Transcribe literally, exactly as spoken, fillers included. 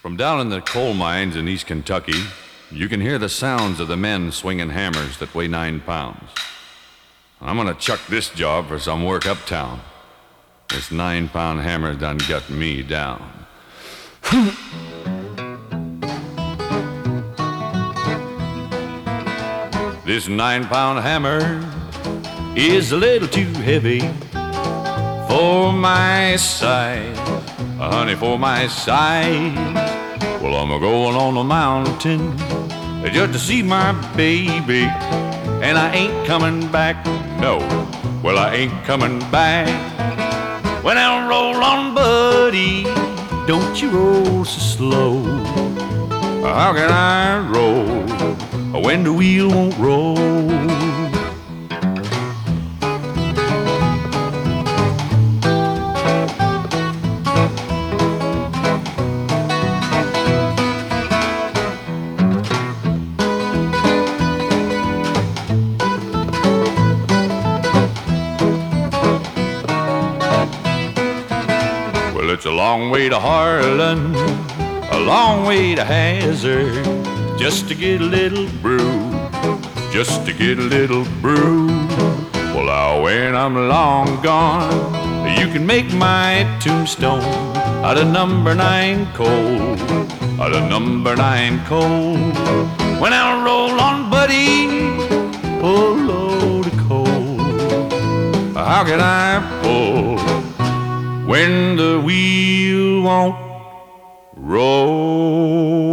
From down in the coal mines in East Kentucky, you can hear the sounds of the men swinging hammers that weigh nine pounds. I'm gonna chuck this job for some work uptown. This nine-pound hammer done got me down. This nine-pound hammer is a little too heavy for my size, honey, for my size. Well, I'm a-going on the mountain just to see my baby, and I ain't coming back, no. Well, I ain't coming back. Well, now roll on, buddy, don't you roll so slow. How can I roll when the wheel won't roll? It's a long way to Harlan, a long way to Hazard, just to get a little brew, just to get a little brew. Well, now when I'm long gone, you can make my tombstone out of number nine coal, out of number nine coal. When I roll on, buddy, pull a load of coal. How can I pull when the wheel won't roll?